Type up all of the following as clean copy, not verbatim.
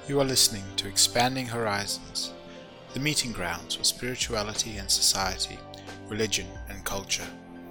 You are listening to Expanding Horizons, the meeting grounds for spirituality and society, religion and culture.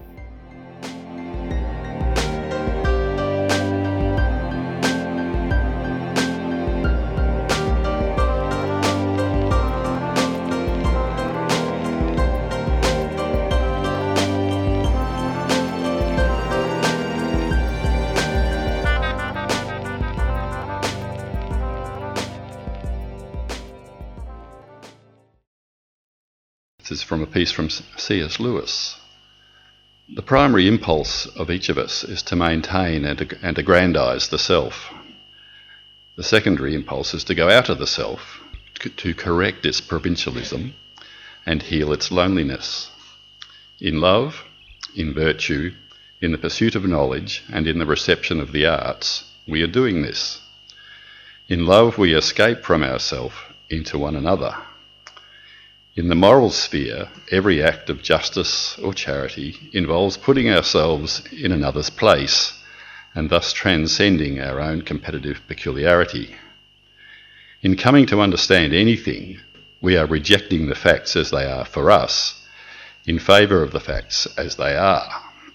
This is from a piece from C.S. Lewis. The primary impulse of each of us is to maintain and aggrandize the self. The secondary impulse is to go out of the self, to correct its provincialism and heal its loneliness. In love, in virtue, in the pursuit of knowledge, and in the reception of the arts, we are doing this. In love, we escape from ourself into one another. In the moral sphere, every act of justice or charity involves putting ourselves in another's place and thus transcending our own competitive peculiarity. In coming to understand anything, we are rejecting the facts as they are for us in favour of the facts as they are.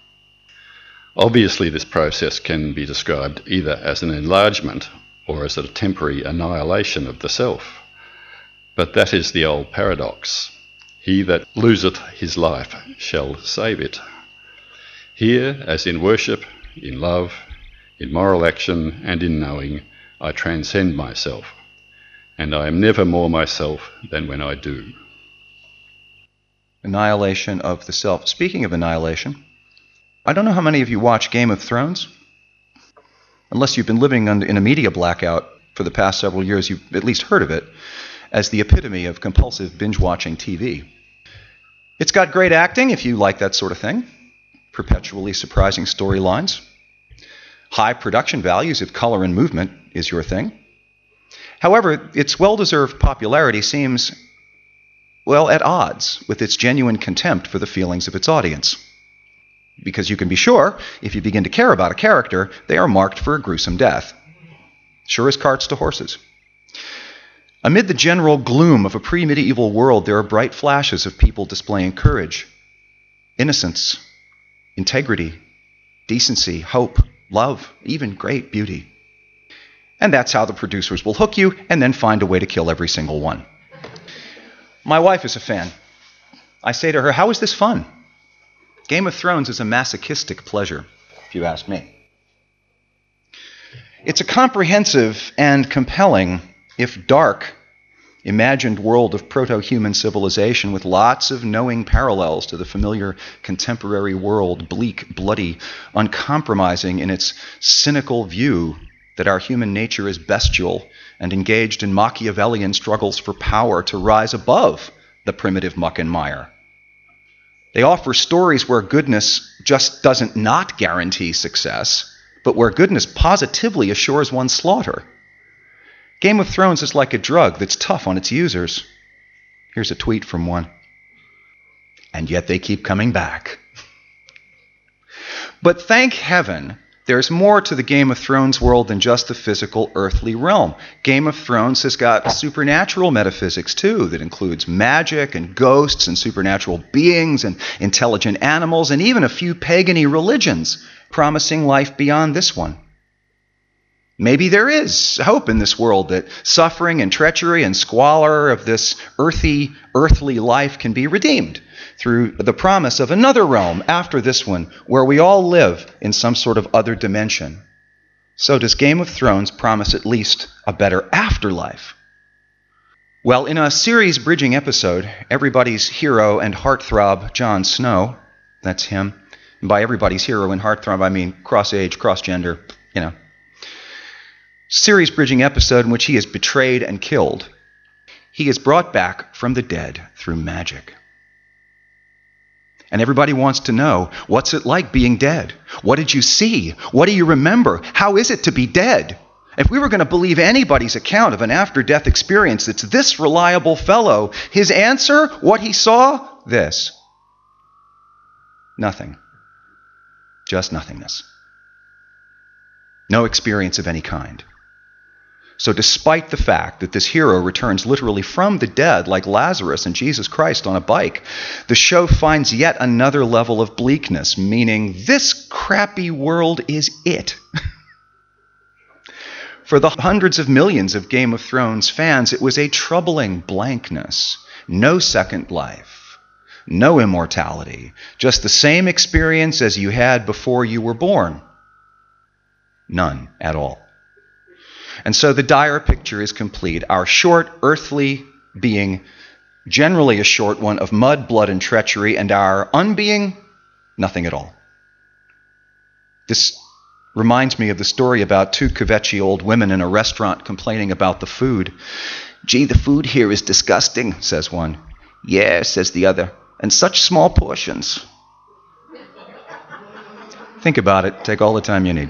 Obviously, this process can be described either as an enlargement or as a temporary annihilation of the self. But that is the old paradox. He that loseth his life shall save it. Here, as in worship, in love, in moral action, and in knowing, I transcend myself, and I am never more myself than when I do. Annihilation of the self. Speaking of annihilation, I don't know how many of you watch Game of Thrones. Unless you've been living in a media blackout for the past several years, you've at least heard of it as the epitome of compulsive binge-watching TV. It's got great acting, if you like that sort of thing, perpetually surprising storylines, high production values if color and movement is your thing. However, its well-deserved popularity seems, at odds with its genuine contempt for the feelings of its audience. Because you can be sure, if you begin to care about a character, they are marked for a gruesome death. Sure as carts to horses. Amid the general gloom of a pre-medieval world, there are bright flashes of people displaying courage, innocence, integrity, decency, hope, love, even great beauty. And that's how the producers will hook you and then find a way to kill every single one. My wife is a fan. I say to her, "How is this fun?" Game of Thrones is a masochistic pleasure, if you ask me. It's a comprehensive and compelling, if dark, imagined world of proto-human civilization with lots of knowing parallels to the familiar contemporary world, bleak, bloody, uncompromising in its cynical view that our human nature is bestial and engaged in Machiavellian struggles for power to rise above the primitive muck and mire. They offer stories where goodness just doesn't not guarantee success, but where goodness positively assures one's slaughter. Game of Thrones is like a drug that's tough on its users. Here's a tweet from one. And yet they keep coming back. But thank heaven, there's more to the Game of Thrones world than just the physical earthly realm. Game of Thrones has got supernatural metaphysics too, that includes magic and ghosts and supernatural beings and intelligent animals and even a few pagan-y religions promising life beyond this one. Maybe there is hope in this world that suffering and treachery and squalor of this earthly life can be redeemed through the promise of another realm after this one where we all live in some sort of other dimension. So does Game of Thrones promise at least a better afterlife? Well, in a series bridging episode, everybody's hero and heartthrob Jon Snow, that's him. And by everybody's hero and heartthrob, I mean cross-age, cross-gender, series bridging episode in which he is betrayed and killed. He is brought back from the dead through magic. And everybody wants to know, what's it like being dead? What did you see? What do you remember? How is it to be dead? If we were going to believe anybody's account of an after-death experience that's this reliable fellow, his answer, what he saw, this. Nothing. Just nothingness. No experience of any kind. So despite the fact that this hero returns literally from the dead like Lazarus and Jesus Christ on a bike, the show finds yet another level of bleakness, meaning this crappy world is it. For the hundreds of millions of Game of Thrones fans, it was a troubling blankness. No second life, no immortality, just the same experience as you had before you were born. None at all. And so the dire picture is complete. Our short earthly being, generally a short one of mud, blood, and treachery, and our unbeing, nothing at all. This reminds me of the story about two kvetchy old women in a restaurant complaining about the food. "Gee, the food here is disgusting," says one. "Yeah," says the other, "and such small portions." Think about it. Take all the time you need.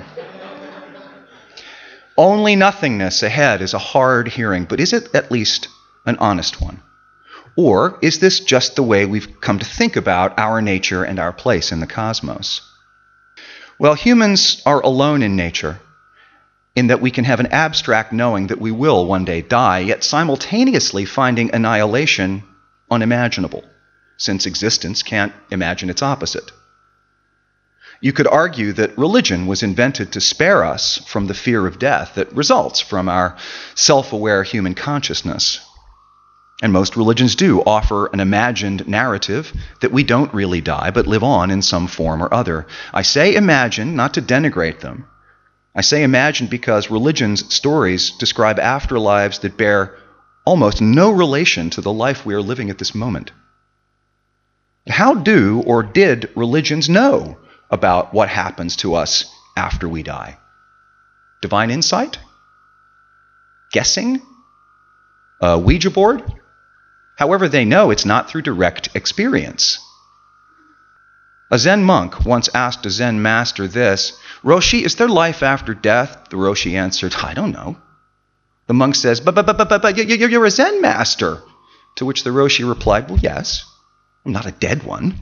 Only nothingness ahead is a hard hearing, but is it at least an honest one? Or is this just the way we've come to think about our nature and our place in the cosmos? Well, humans are alone in nature, in that we can have an abstract knowing that we will one day die, yet simultaneously finding annihilation unimaginable, since existence can't imagine its opposite. You could argue that religion was invented to spare us from the fear of death that results from our self-aware human consciousness. And most religions do offer an imagined narrative that we don't really die, but live on in some form or other. I say imagine, not to denigrate them. I say imagine because religion's stories describe afterlives that bear almost no relation to the life we are living at this moment. How do or did religions know about what happens to us after we die? Divine insight? Guessing? A Ouija board? However they know, it's not through direct experience. A Zen monk once asked a Zen master this, "Roshi, is there life after death?" The Roshi answered, "I don't know." The monk says, but you're a Zen master." To which the Roshi replied, "Well, yes, I'm not a dead one."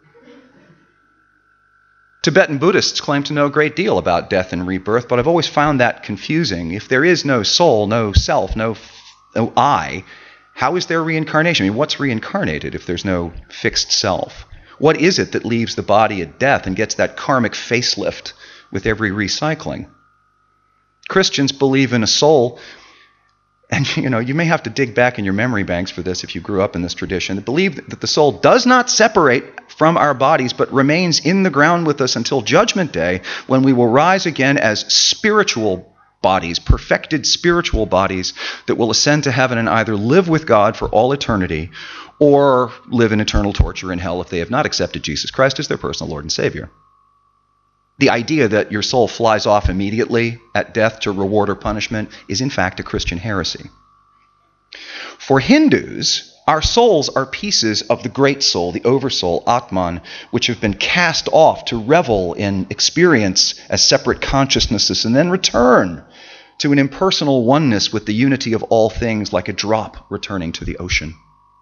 Tibetan Buddhists claim to know a great deal about death and rebirth, but I've always found that confusing. If there is no soul, no self, no I, how is there reincarnation? I mean, what's reincarnated if there's no fixed self? What is it that leaves the body at death and gets that karmic facelift with every recycling? Christians believe in a soul, and you may have to dig back in your memory banks for this if you grew up in this tradition. They believe that the soul does not separate from our bodies, but remains in the ground with us until Judgment Day, when we will rise again as spiritual bodies, perfected spiritual bodies that will ascend to heaven and either live with God for all eternity or live in eternal torture in hell if they have not accepted Jesus Christ as their personal Lord and Savior. The idea that your soul flies off immediately at death to reward or punishment is in fact a Christian heresy. For Hindus, our souls are pieces of the great soul, the oversoul, Atman, which have been cast off to revel in experience as separate consciousnesses and then return to an impersonal oneness with the unity of all things, like a drop returning to the ocean.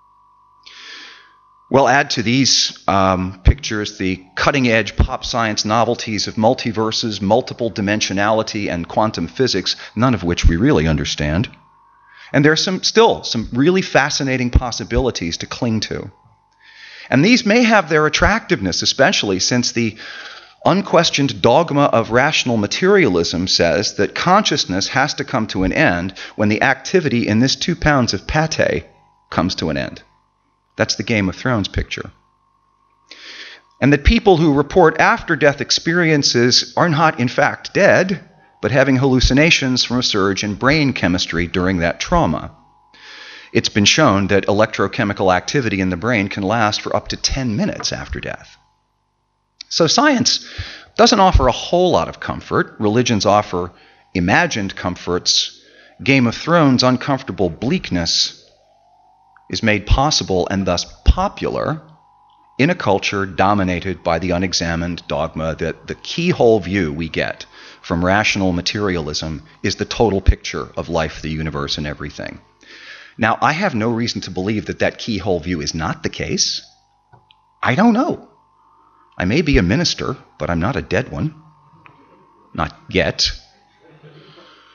Well, add to these pictures the cutting-edge pop science novelties of multiverses, multiple dimensionality, and quantum physics, none of which we really understand. And there are still some really fascinating possibilities to cling to. And these may have their attractiveness, especially since the unquestioned dogma of rational materialism says that consciousness has to come to an end when the activity in this 2 pounds of pate comes to an end. That's the Game of Thrones picture. And that people who report after-death experiences are not, in fact, dead, but having hallucinations from a surge in brain chemistry during that trauma. It's been shown that electrochemical activity in the brain can last for up to 10 minutes after death. So science doesn't offer a whole lot of comfort. Religions offer imagined comforts. Game of Thrones' uncomfortable bleakness is made possible and thus popular in a culture dominated by the unexamined dogma that the keyhole view we get from rational materialism is the total picture of life, the universe, and everything. Now, I have no reason to believe that that keyhole view is not the case. I don't know. I may be a minister, but I'm not a dead one. Not yet.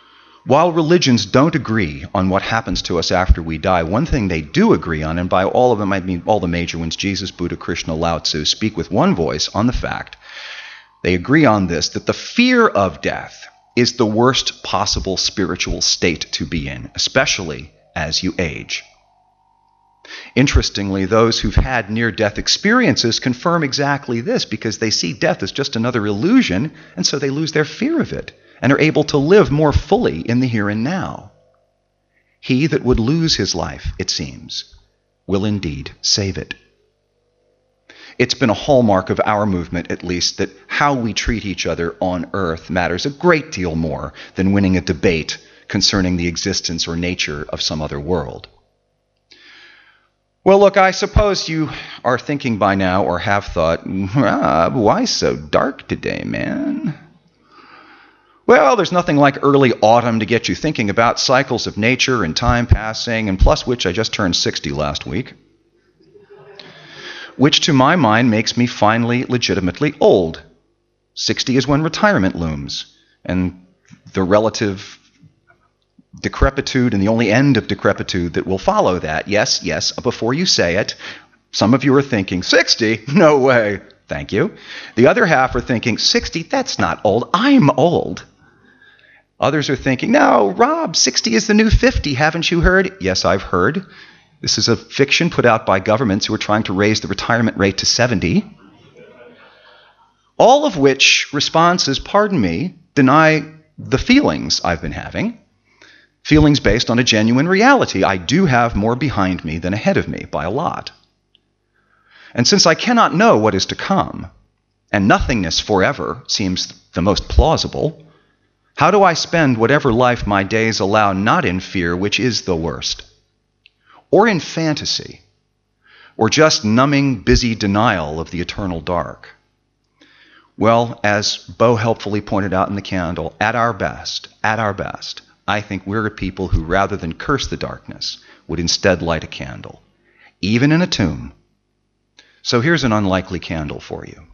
While religions don't agree on what happens to us after we die, one thing they do agree on, and by all of them I mean all the major ones, Jesus, Buddha, Krishna, Lao Tzu, speak with one voice on the fact, they agree on this, that the fear of death is the worst possible spiritual state to be in, especially as you age. Interestingly, those who've had near-death experiences confirm exactly this because they see death as just another illusion, and so they lose their fear of it and are able to live more fully in the here and now. He that would lose his life, it seems, will indeed save it. It's been a hallmark of our movement, at least, that how we treat each other on earth matters a great deal more than winning a debate concerning the existence or nature of some other world. Well, look, I suppose you are thinking by now, or have thought, why so dark today, man? Well, there's nothing like early autumn to get you thinking about cycles of nature and time passing, and plus which I just turned 60 last week, which to my mind makes me finally legitimately old. 60 is when retirement looms, and the relative decrepitude and the only end of decrepitude that will follow that. Yes, before you say it, some of you are thinking, 60? No way. Thank you. The other half are thinking, 60? That's not old. I'm old. Others are thinking, no, Rob, 60 is the new 50. Haven't you heard? Yes, I've heard. This is a fiction put out by governments who are trying to raise the retirement rate to 70. All of which responses, pardon me, deny the feelings I've been having. Feelings based on a genuine reality. I do have more behind me than ahead of me by a lot. And since I cannot know what is to come, and nothingness forever seems the most plausible, how do I spend whatever life my days allow not in fear, which is the worst, or in fantasy, or just numbing, busy denial of the eternal dark? Well, as Bo helpfully pointed out in the candle, at our best, I think we're a people who, rather than curse the darkness, would instead light a candle, even in a tomb. So here's an unlikely candle for you.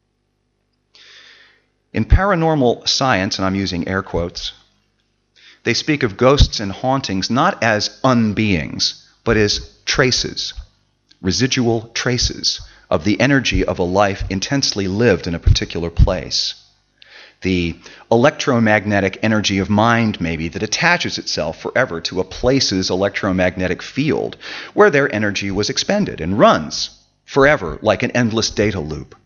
In paranormal science, and I'm using air quotes, they speak of ghosts and hauntings not as unbeings, but as traces, residual traces of the energy of a life intensely lived in a particular place. The electromagnetic energy of mind, maybe, that attaches itself forever to a place's electromagnetic field where their energy was expended and runs forever like an endless data loop.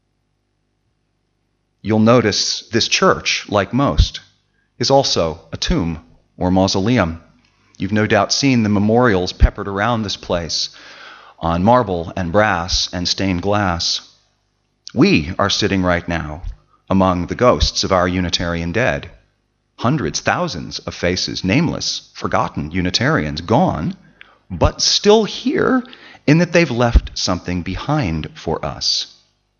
You'll notice this church, like most, is also a tomb or mausoleum. You've no doubt seen the memorials peppered around this place on marble and brass and stained glass. We are sitting right now among the ghosts of our Unitarian dead. Hundreds, thousands of faces, nameless, forgotten Unitarians, gone, but still here in that they've left something behind for us.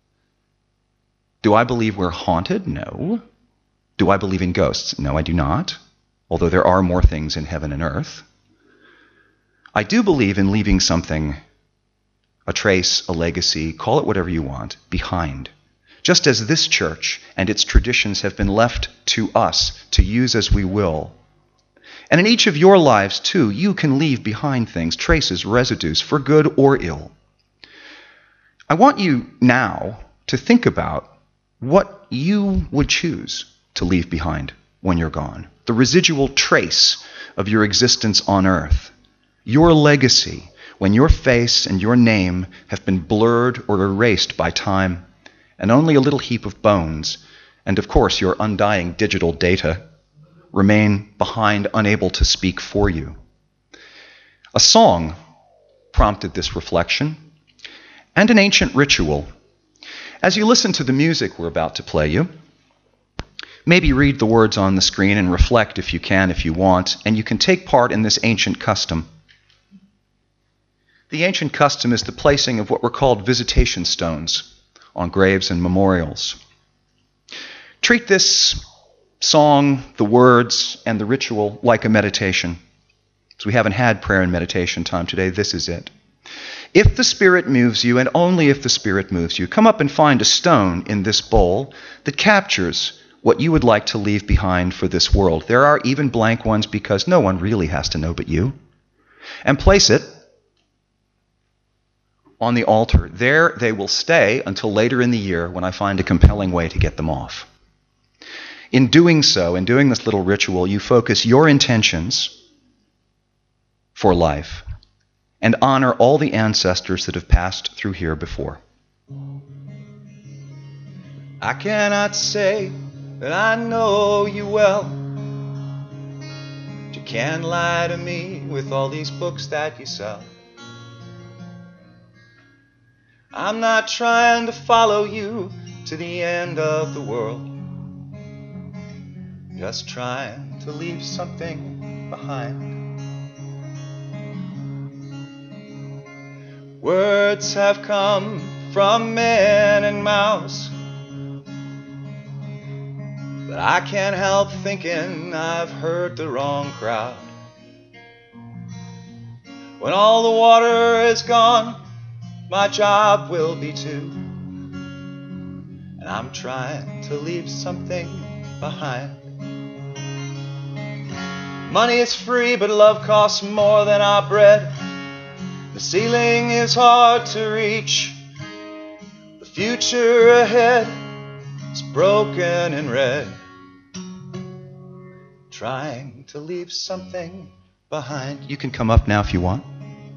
Do I believe we're haunted? No. Do I believe in ghosts? No, I do not, although there are more things in heaven and earth. I do believe in leaving something, a trace, a legacy, call it whatever you want, behind. Just as this church and its traditions have been left to us to use as we will. And in each of your lives, too, you can leave behind things, traces, residues, for good or ill. I want you now to think about what you would choose to leave behind when you're gone. The residual trace of your existence on earth. Your legacy when your face and your name have been blurred or erased by time, and only a little heap of bones, and of course your undying digital data, remain behind, unable to speak for you. A song prompted this reflection, and an ancient ritual. As you listen to the music we're about to play you, maybe read the words on the screen and reflect if you can, if you want, and you can take part in this ancient custom. The ancient custom is the placing of what were called visitation stones on graves and memorials. Treat this song, the words, and the ritual like a meditation. As we haven't had prayer and meditation time today, this is it. If the Spirit moves you, and only if the Spirit moves you, come up and find a stone in this bowl that captures what you would like to leave behind for this world. There are even blank ones because no one really has to know but you. And place it on the altar. There they will stay until later in the year when I find a compelling way to get them off. In doing so, in doing this little ritual, you focus your intentions for life and honor all the ancestors that have passed through here before. I cannot say that I know you well, but you can't lie to me with all these books that you sell. I'm not trying to follow you to the end of the world, just trying to leave something behind. Words have come from men and mouths, but I can't help thinking I've heard the wrong crowd. When all the water is gone, my job will be too, and I'm trying to leave something behind. Money is free, but love costs more than our bread. The ceiling is hard to reach. The future ahead is broken and red. Trying to leave something behind. You can come up now if you want.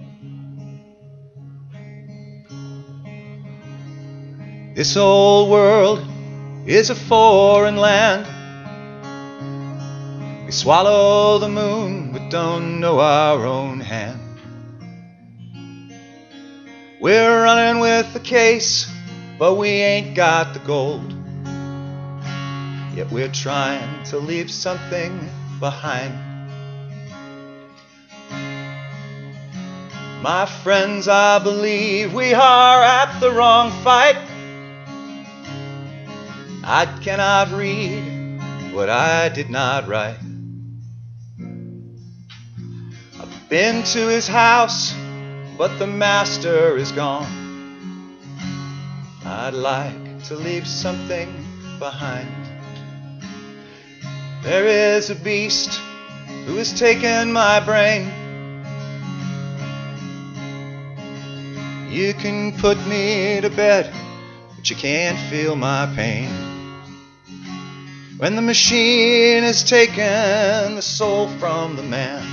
This old world is a foreign land. We swallow the moon but don't know our own hand. We're running with the case, but we ain't got the gold. Yet we're trying to leave something behind. My friends, I believe we are at the wrong fight. I cannot read what I did not write. I've been to his house, but the master is gone. I'd like to leave something behind. There is a beast who has taken my brain. You can put me to bed, but you can't feel my pain. When the machine has taken the soul from the man,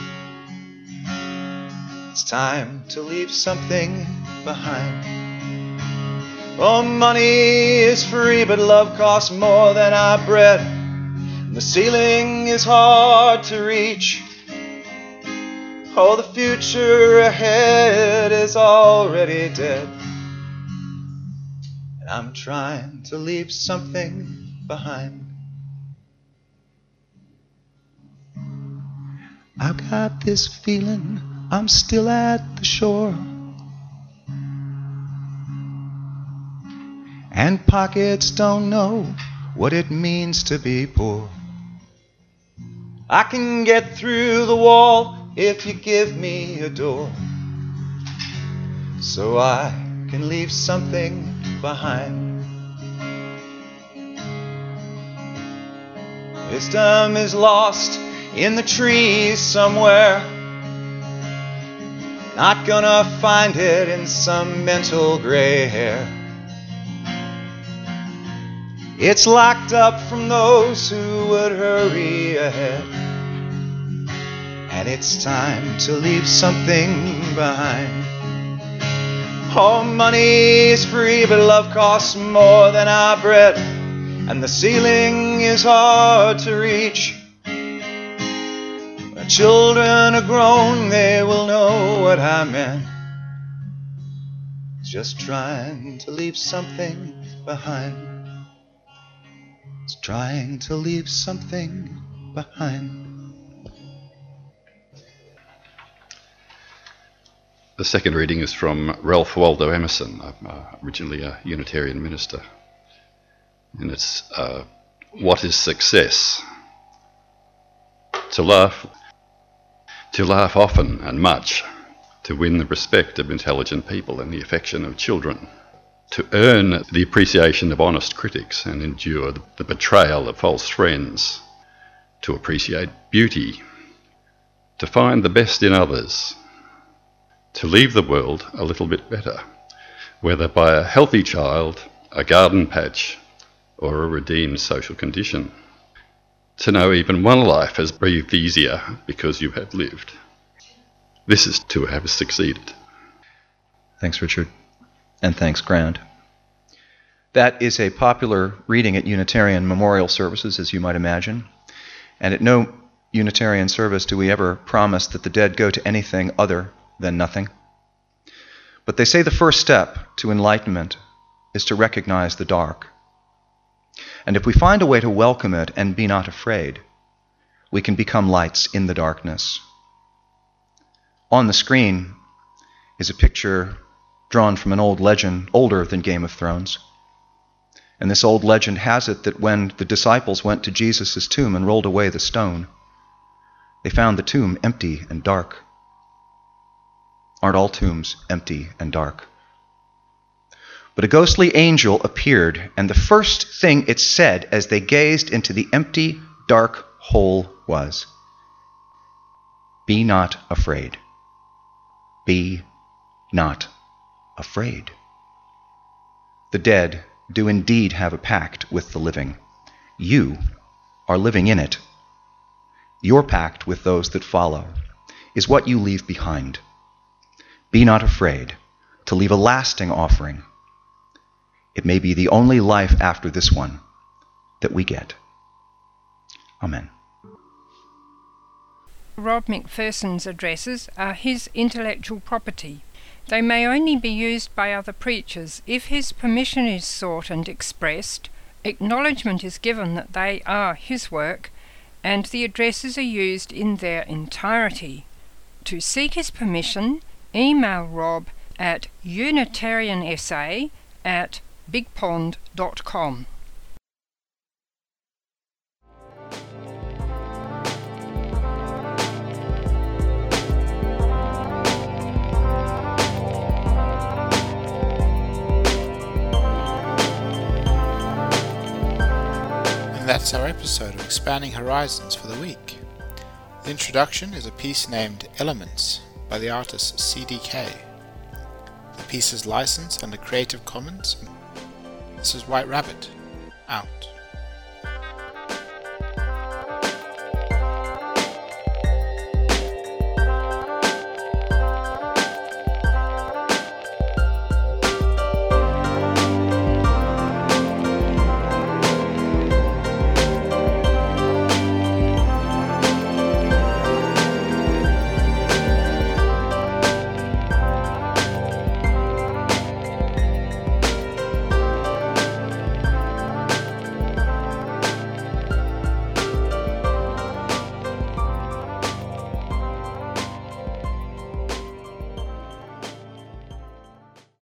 it's time to leave something behind. Oh, money is free, but love costs more than our bread. And the ceiling is hard to reach. Oh, the future ahead is already dead. And I'm trying to leave something behind. I've got this feeling I'm still at the shore, and pockets don't know what it means to be poor. I can get through the wall if you give me a door, so I can leave something behind. Wisdom is lost in the trees somewhere. Not gonna find it in some mental gray hair. It's locked up from those who would hurry ahead. And it's time to leave something behind. Oh, money is free, but love costs more than our bread. And the ceiling is hard to reach. When children are grown, they will know what I meant. Just trying to leave something behind. It's trying to leave something behind. The second reading is from Ralph Waldo Emerson, originally a Unitarian minister. And it's, what is success? To laugh often and much, to win the respect of intelligent people and the affection of children, to earn the appreciation of honest critics and endure the betrayal of false friends, to appreciate beauty, to find the best in others, to leave the world a little bit better, whether by a healthy child, a garden patch, or a redeemed social condition. To know even one life has breathed easier because you have lived. This is to have succeeded. Thanks, Richard. And thanks, Grant. That is a popular reading at Unitarian memorial services, as you might imagine. And at no Unitarian service do we ever promise that the dead go to anything other than nothing. But they say the first step to enlightenment is to recognize the dark. And if we find a way to welcome it and be not afraid, we can become lights in the darkness. On the screen is a picture drawn from an old legend, older than Game of Thrones. And this old legend has it that when the disciples went to Jesus' tomb and rolled away the stone, they found the tomb empty and dark. Aren't all tombs empty and dark? But a ghostly angel appeared, and the first thing it said as they gazed into the empty, dark hole was, "Be not afraid. Be not afraid." The dead do indeed have a pact with the living. You are living in it. Your pact with those that follow is what you leave behind. Be not afraid to leave a lasting offering. It may be the only life after this one that we get. Amen. Rob McPherson's addresses are his intellectual property. They may only be used by other preachers if his permission is sought and expressed, acknowledgement is given that they are his work, and the addresses are used in their entirety. To seek his permission, email Rob at unitarianessay@bigpond.com. That's our episode of Expanding Horizons for the week. The introduction is a piece named Elements by the artist CDK. The piece is licensed under Creative Commons. This is White Rabbit, out.